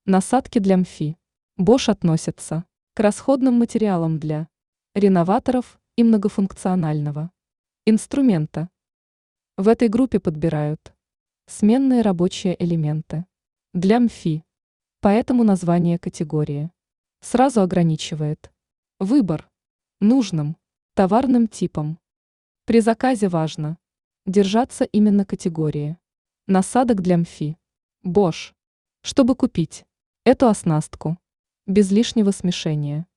Насадки для МФИ. Bosch относится к расходным материалам для реноваторов и многофункционального инструмента. В этой группе подбирают сменные рабочие элементы для МФИ, поэтому название категории сразу ограничивает выбор нужным товарным типом. При заказе важно держаться именно категории насадок для МФИ Bosch, чтобы купить эту оснастку без лишнего смешения.